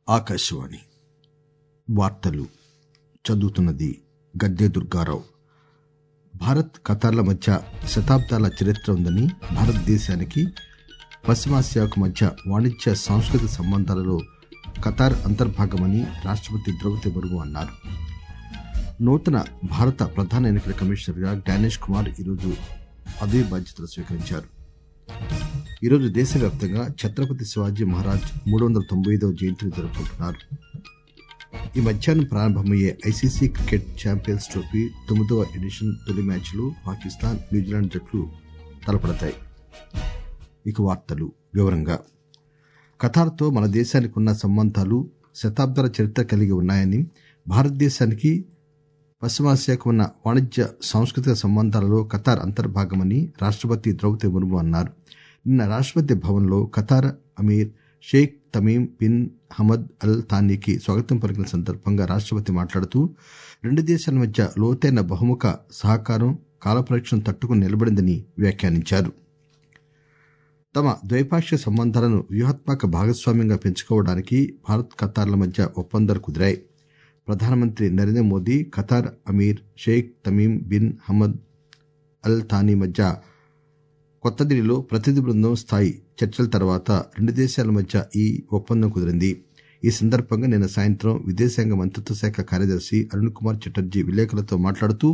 ఆకాశవాణి వార్తలు చదువుతున్నది గద్దె దుర్గారావు. భారత్ ఖతార్ల మధ్య శతాబ్దాల చరిత్ర ఉందని, భారతదేశానికి పశ్చిమాసియాకు మధ్య వాణిజ్య సాంస్కృతిక సంబంధాలలో ఖతార్ అంతర్భాగమని రాష్టపతి ద్రౌపది ముర్ము అన్నారు. నూతన భారత ప్రధాన ఎన్నికల కమిషనర్గా జ్ఞానేష్ కుమార్ ఈరోజు పదవీ బాధ్యతలు స్వీకరించారు. ఈరోజు దేశవ్యాప్తంగా ఛత్రపతి శివాజీ మహారాజ్ 395వ జయంతిని జరుపుకుంటున్నారు. ఈ మధ్యాహ్నం ప్రారంభమయ్యే ఐసీసీ క్రికెట్ ఛాంపియన్స్ ట్రోఫీ 9వ ఎడిషన్ తొలి మ్యాచ్లో పాకిస్తాన్, న్యూజిలాండ్ జట్లు తలపడతాయి. ఇక వార్తలు వివరంగా. ఖతార్తో మన దేశానికి ఉన్న సంబంధాలు శతాబ్దాల చరిత్ర కలిగి ఉన్నాయని, భారతదేశానికి పశ్చిమాసియాకు ఉన్న వాణిజ్య సాంస్కృతిక సంబంధాలలో ఖతార్ అంతర్భాగమని రాష్టపతి ద్రౌపది ముర్ము అన్నారు. నిన్న రాష్టపతి భవన్లో Qatar Amir Sheikh Tamim bin Hamad Al థానీకి స్వాగతం పలికిన సందర్భంగా రాష్టపతి మాట్లాడుతూ, రెండు దేశాల మధ్య లోతైన బహుముఖ సహకారం కాలపరీక్షను తట్టుకుని నిలబడిందని వ్యాఖ్యానించారు. తమ ద్వైపాక్షిక సంబంధాలను వ్యూహాత్మక భాగస్వామ్యంగా పెంచుకోవడానికి భారత్ ఖతార్ల మధ్య ఒప్పందాలు కుదిరాయి. ప్రధానమంత్రి Narendra Modi, Qatar Amir Sheikh Tamim bin Hamad Al Thani మధ్య కొత్త ఢిల్లీలో ప్రతినిధి బృందం స్థాయి చర్చల తర్వాత రెండు దేశాల మధ్య ఈ ఒప్పందం కుదిరింది. ఈ సందర్భంగా నిన్న సాయంత్రం విదేశాంగ మంత్రిత్వ శాఖ కార్యదర్శి అరుణ్ కుమార్ చటర్జీ విలేకరులతో మాట్లాడుతూ,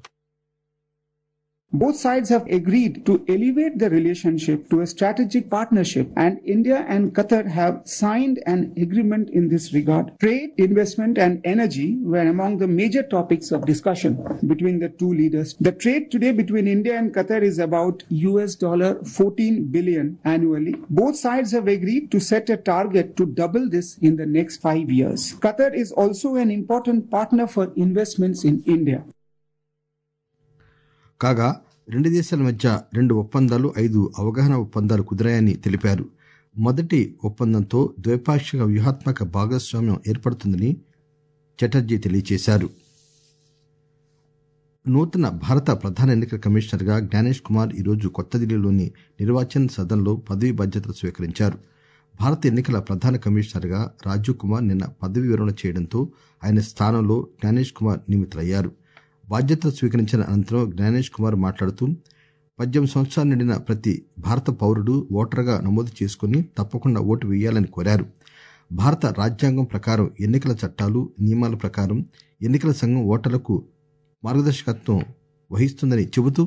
Both sides have agreed to elevate the relationship to a strategic partnership, and India and Qatar have signed an agreement in this regard. Trade, investment and energy were among the major topics of discussion between the two leaders. The trade today between India and Qatar is about $14 billion annually. Both sides have agreed to set a target to double this in the next 5 years. Qatar is also an important partner for investments in India. కాగా రెండు దేశాల మధ్య 2 ఒప్పందాలు, 5 అవగాహన ఒప్పందాలు కుదిరాయని తెలిపారు. మొదటి ఒప్పందంతో ద్వైపాక్షిక వ్యూహాత్మక భాగస్వామ్యం ఏర్పడుతుందని చటర్జీ తెలియజేశారు. నూతన భారత ప్రధాన ఎన్నికల కమిషనర్గా జ్ఞానేష్ కుమార్ ఈరోజు కొత్త ఢిల్లీలోని నిర్వాచన్ సదన్లో పదవీ బాధ్యతలు స్వీకరించారు. భారత ఎన్నికల ప్రధాన కమిషనర్గా రాజీవ్ కుమార్ నిన్న పదవీ విరమణ చేయడంతో ఆయన స్థానంలో జ్ఞానేష్ కుమార్ నియమితులయ్యారు. బాధ్యతలు స్వీకరించిన అనంతరం జ్ఞానేష్ కుమార్ మాట్లాడుతూ, 18 సంవత్సరాలు నిండిన ప్రతి భారత పౌరుడు ఓటరుగా నమోదు చేసుకుని తప్పకుండా ఓటు వేయాలని కోరారు. భారత రాజ్యాంగం ప్రకారం ఎన్నికల చట్టాలు, నియమాల ప్రకారం ఎన్నికల సంఘం ఓటర్లకు మార్గదర్శకత్వం వహిస్తుందని చెబుతూ,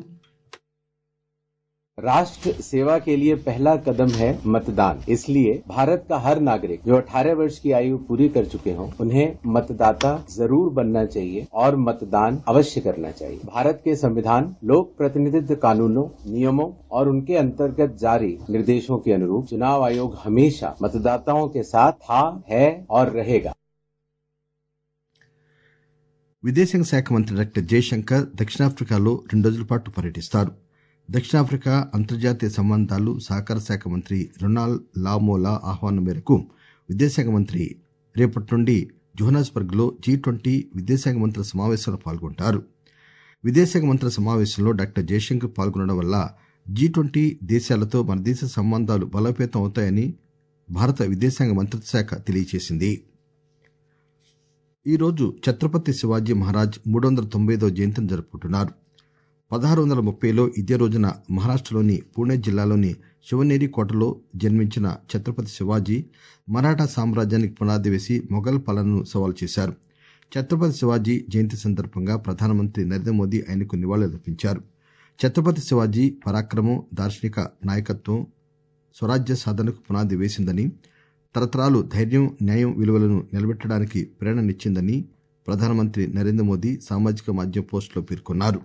राष्ट्र सेवा के लिए पहला कदम है मतदान। इसलिए भारत का हर नागरिक जो 18 वर्ष की आयु पूरी कर चुके हों, उन्हें मतदाता जरूर बनना चाहिए और मतदान अवश्य करना चाहिए। भारत के संविधान, लोक प्रतिनिधित्व कानूनों, नियमों और उनके अंतर्गत जारी निर्देशों के अनुरूप चुनाव आयोग हमेशा मतदाताओं के साथ था, है और रहेगा। విదేశాంగ శాఖ మంత్రి డాక్టర్ జయశంకర్ దక్షిణాఫ్రికాలో 2 రోజుల పాటు పర్యటిస్తారు. దక్షిణాఫ్రికా అంతర్జాతీయ సంబంధాలు, సహకార శాఖ మంత్రి రొనాల్డ్ లామోలా ఆహ్వానం మేరకు విదేశాంగ మంత్రి రేపటి నుండి జోహాన్స్బర్గ్ లో G20 విదేశాంగ మంత్రుల సమావేశంలో పాల్గొంటారు. విదేశాంగ మంత్రుల సమావేశంలో డాక్టర్ జయశంకర్ పాల్గొనడం వల్ల G20 దేశాలతో మన దేశ సంబంధాలు బలోపేతం అవుతాయని భారత విదేశాంగ మంత్రిత్వ శాఖ తెలియజేసింది. ఈరోజు ఛత్రపతి శివాజీ మహారాజ్ 395వ జయంతిని జరుపుకుంటున్నారు. 1630లో ఇదే రోజున మహారాష్టలోని పూణే జిల్లాలోని శివనేరి కోటలో జన్మించిన ఛత్రపతి శివాజీ మరాఠా సామ్రాజ్యానికి పునాది వేసి మొఘల్ పాలనను సవాల్ చేశారు. ఛత్రపతి శివాజీ జయంతి సందర్భంగా ప్రధానమంత్రి నరేంద్ర మోదీ ఆయనకు నివాళులర్పించారు. ఛత్రపతి శివాజీ పరాక్రమం, దార్శనిక నాయకత్వం స్వరాజ్య సాధనకు పునాది వేసిందని, తరతరాలు ధైర్యం, న్యాయం విలువలను నిలబెట్టడానికి ప్రేరణనిచ్చిందని ప్రధానమంత్రి నరేంద్ర మోదీ సామాజిక మాధ్యమ పోస్టులో పేర్కొన్నారు.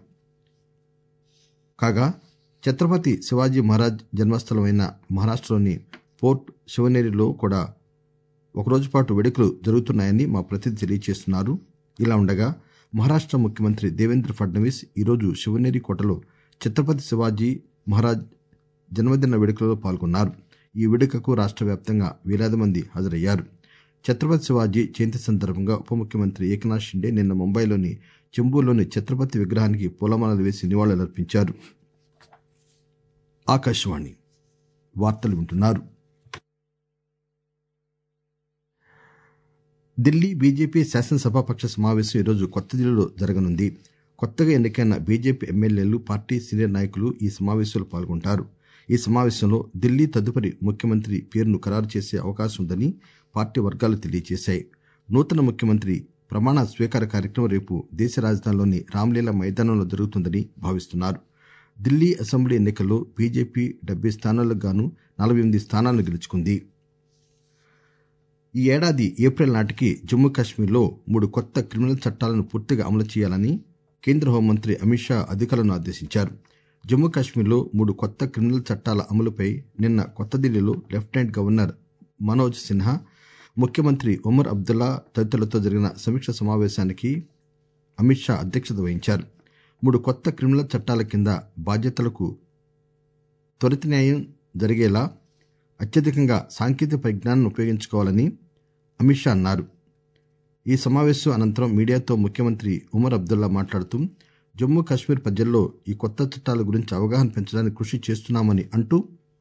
కాగా ఛత్రపతి శివాజీ మహారాజ్ జన్మస్థలమైన మహారాష్టలోని పోర్ట్ శివనేరిలో కూడా ఒకరోజు పాటు వేడుకలు జరుగుతున్నాయని మా ప్రతినిధి తెలియజేస్తున్నారు. ఇలా ఉండగా మహారాష్ట ముఖ్యమంత్రి దేవేంద్ర ఫడ్నవీస్ ఈరోజు శివనేరి కోటలో ఛత్రపతి శివాజీ మహారాజ్ జన్మదిన వేడుకలలో పాల్గొన్నారు. ఈ వేడుకకు రాష్ట్ర వ్యాప్తంగా వేలాది మంది హాజరయ్యారు. ఛత్రపతి శివాజీ జయంతి సందర్భంగా ఉప ముఖ్యమంత్రి ఏకనాథ్ షిండే నిన్న ముంబైలోని చెంబూర్లోని ఛత్రపతి విగ్రహానికి పూలమాలలు వేసి నివాళులర్పించారు. ఆకాశవాణి వార్తలు వింటున్నారు. ఢిల్లీ బీజేపీ శాసనసభాపక్ష సమావేశం ఈరోజు కొత్త ఢిల్లీలో జరగనుంది. కొత్తగా ఎన్నికైన బీజేపీ ఎమ్మెల్యేలు, పార్టీ సీనియర్ నాయకులు ఈ సమావేశంలో పాల్గొంటారు. ఈ సమావేశంలో ఢిల్లీ తదుపరి ముఖ్యమంత్రి పేరును ఖరారు చేసే అవకాశం ఉందని పార్టీ వర్గాలు తెలియజేశాయి. నూతన ముఖ్యమంత్రి ప్రమాణ స్వీకార కార్యక్రమం రేపు దేశ రాజధానిలోని రామ్లీలా మైదానంలో జరుగుతుందని భావిస్తున్నారు. ఢిల్లీ అసెంబ్లీ ఎన్నికల్లో బీజేపీ 70 స్థానాలకు గాను 48 స్థానాలను గెలుచుకుంది. ఈ ఏడాది ఏప్రిల్ నాటికి జమ్మూ కశ్మీర్లో 3 కొత్త క్రిమినల్ చట్టాలను పూర్తిగా అమలు చేయాలని కేంద్ర హోంమంత్రి అమిత్ షా అధికారులను ఆదేశించారు. జమ్మూ కశ్మీర్లో 3 కొత్త క్రిమినల్ చట్టాల అమలుపై నిన్న కొత్త ఢిల్లీలో లెఫ్టినెంట్ గవర్నర్ మనోజ్ సిన్హా, ముఖ్యమంత్రి ఒమర్ అబ్దుల్లా తదితరులతో జరిగిన సమీక్ష సమావేశానికి అమిత్ షా అధ్యక్షత వహించారు. 3 కొత్త క్రిమినల్ చట్టాల కింద బాధ్యతలకు త్వరిత న్యాయం జరిగేలా అత్యధికంగా సాంకేతిక పరిజ్ఞానాన్ని ఉపయోగించుకోవాలని అమిత్ షా అన్నారు. ఈ సమావేశం అనంతరం మీడియాతో ముఖ్యమంత్రి ఉమర్ అబ్దుల్లా మాట్లాడుతూ జమ్మూ కశ్మీర్ ప్రజల్లో ఈ కొత్త చట్టాల గురించి అవగాహన పెంచడానికి కృషి చేస్తున్నామని అంటూ,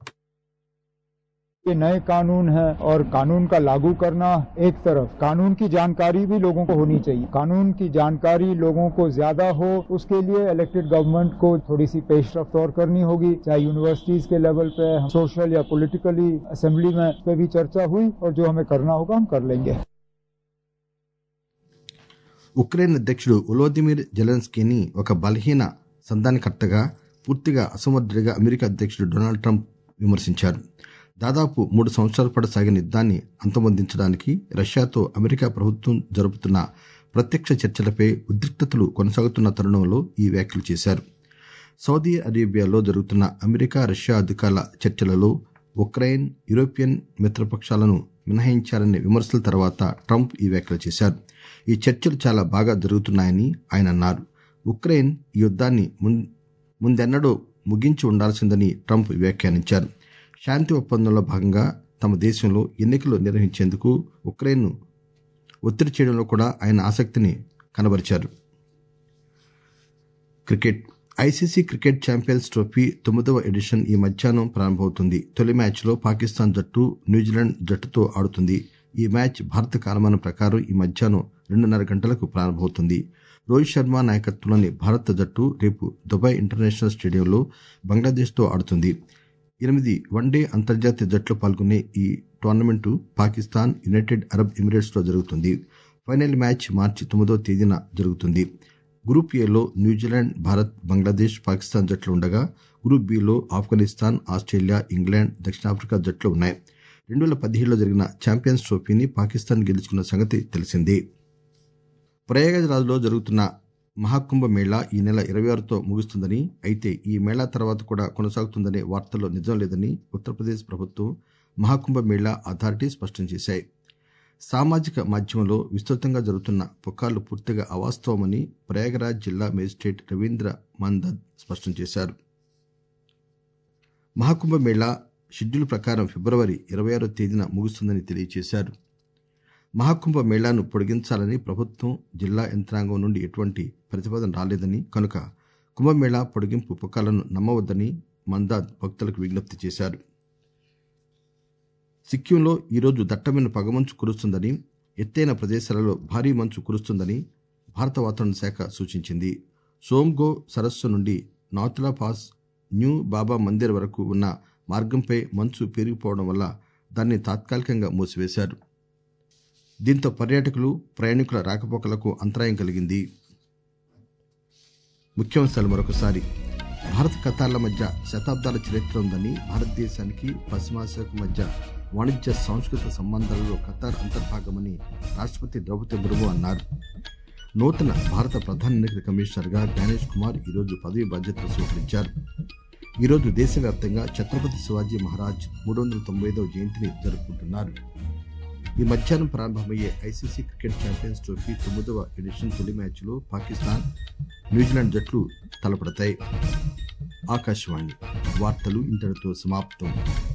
ये नए कानून है और कानून का लागू करना एक तरफ, कानून की जानकारी भी लोगों को होनी चाहिए. कानून की जानकारी लोगों को ज्यादा हो, उसके लिए इलेक्टेड गवर्नमेंट को थोड़ी सी पेशरफ्त और करनी होगी. चाहे यूनिवर्सिटीज के लेवल पे, सोशल या पॉलिटिकली असेंबली में पे भी चर्चा हुई और जो हमें करना होगा हम कर लेंगे. ఉక్రెయిన్ అధ్యక్షుడు వొలోదిమిర్ జెలెన్స్కీని ఒక బలహీన సంధానకర్తగా, పూర్తిగా అసమర్థుడిగా అమెరికా అధ్యక్షుడు డొనాల్డ్ ట్రంప్ విమర్శించారు. దాదాపు 3 సంవత్సరాల పాటు సాగిన యుద్ధాన్ని అంతమొందించడానికి రష్యాతో అమెరికా ప్రభుత్వం జరుపుతున్న ప్రత్యక్ష చర్చలపై ఉద్రిక్తతలు కొనసాగుతున్న తరుణంలో ఈ వ్యాఖ్యలు చేశారు. సౌదీ అరేబియాలో జరుగుతున్న అమెరికా రష్యా అధికారుల చర్చలలో ఉక్రెయిన్, యూరోపియన్ మిత్రపక్షాలను మినహాయించారనే విమర్శల తర్వాత ట్రంప్ ఈ వ్యాఖ్యలు చేశారు. ఈ చర్చలు చాలా బాగా జరుగుతున్నాయని ఆయన అన్నారు. ఉక్రెయిన్ ఈ యుద్ధాన్ని ముందెన్నడూ ముగించి ఉండాల్సిందని ట్రంప్ వ్యాఖ్యానించారు. శాంతి ఒప్పందంలో భాగంగా తమ దేశంలో ఎన్నికలు నిర్వహించేందుకు ఉక్రెయిన్ను ఒత్తిడి చేయడంలో కూడా ఆయన ఆసక్తిని కనబరిచారు. Cricket. ICC cricket champions trophy 9వ ఎడిషన్ ఈ మధ్యాహ్నం ప్రారంభమవుతుంది. తొలి మ్యాచ్లో పాకిస్తాన్ జట్టు న్యూజిలాండ్ జట్టుతో ఆడుతుంది. ఈ మ్యాచ్ భారత కాలమానం ప్రకారం ఈ మధ్యాహ్నం 2:30 గంటలకు ప్రారంభమవుతుంది. రోహిత్ శర్మ నాయకత్వంలోని భారత జట్టు రేపు దుబాయ్ ఇంటర్నేషనల్ స్టేడియంలో బంగ్లాదేశ్తో ఆడుతుంది. 8 వన్డే అంతర్జాతీయ జట్లు పాల్గొనే ఈ tournament Pakistan, united Arab Emirates లో జరుగుతుంది. ఫైనల్ మ్యాచ్ మార్చి 9వ తేదీన జరుగుతుంది. గ్రూప్ ఏలో న్యూజిలాండ్, భారత్, బంగ్లాదేశ్, పాకిస్తాన్ జట్లు ఉండగా గ్రూప్ బిలో ఆఫ్ఘనిస్తాన్, ఆస్ట్రేలియా, ఇంగ్లాండ్, దక్షిణాఫ్రికా జట్లు ఉన్నాయి. 2017లో జరిగిన ఛాంపియన్స్ ట్రోఫీని పాకిస్తాన్ గెలుచుకున్న సంగతి తెలిసిందే. ప్రయాగరాజ్లో జరుగుతున్న మహాకుంభ మేళా ఈ నెల 26తో ముగుస్తుందని, అయితే ఈ మేళా తర్వాత కూడా కొనసాగుతుందనే వార్తల్లో నిజం లేదని ఉత్తరప్రదేశ్ ప్రభుత్వం, మహాకుంభ మేళా అథారిటీ స్పష్టం చేశాయి. సామాజిక మాధ్యమంలో విస్తృతంగా జరుగుతున్న పుకార్లు పూర్తిగా అవాస్తవమని ప్రయాగరాజ్ జిల్లా మేజిస్ట్రేట్ రవీంద్ర మందద్ స్పష్టం చేశారు. మహాకుంభ మేళా షెడ్యూల్ ప్రకారం ఫిబ్రవరి 26వ తేదీన ముగుస్తుందని తెలియజేశారు. మహాకుంభ మేళాను పొడిగించాలని ప్రభుత్వం, జిల్లా యంత్రాంగం నుండి ఎటువంటి ప్రతిపాదన రాలేదని, కనుక కుంభమేళా పొడిగింపు పుకార్లను నమ్మవద్దని మందాద్ భక్తులకు విజ్ఞప్తి చేశారు. సిక్కింలో ఈరోజు దట్టమైన పొగమంచు కురుస్తుందని, ఎత్తైన ప్రదేశాలలో భారీ మంచు కురుస్తుందని భారత వాతావరణ శాఖ సూచించింది. సోమ్గో సరస్సు నుండి నాథులా పాస్, న్యూ బాబా మందిర్ వరకు ఉన్న మార్గంపై మంచు పేరుకుపోవడం వల్ల దాన్ని తాత్కాలికంగా మూసివేశారు. దీంతో పర్యాటకులు, ప్రయాణికుల రాకపోకలకు అంతరాయం కలిగింది. ముఖ్యాంశాలు మరొకసారి. భారత్ ఖతార్ల మధ్య శతాబ్దాల చరిత్ర ఉందని, భారతదేశానికి పశ్చిమాసియాకు మధ్య వాణిజ్య సాంస్కృతిక సంబంధాలలో ఖతార్ అంతర్భాగమని రాష్ట్రపతి ద్రౌపది ముర్ము అన్నారు. నూతన భారత ప్రధాన ఎన్నికల కమిషనర్గా జ్ఞానేష్ కుమార్ ఈరోజు పదవి బాధ్యతలు స్వీకరించారు. ఈరోజు దేశవ్యాప్తంగా ఛత్రపతి శివాజీ మహారాజ్ 395వ జయంతిని జరుపుకుంటున్నారు. ఈ మధ్యాహ్నం ప్రారంభమయ్యే ఐసీసీ క్రికెట్ ఛాంపియన్స్ ట్రోఫీ 9వ ఎడిషన్ తొలి మ్యాచ్లో పాకిస్తాన్, న్యూజిలాండ్ జట్లు తలపడతాయి. ఆకాశవాణి వార్తలు ఇంతటితో సమాప్తం.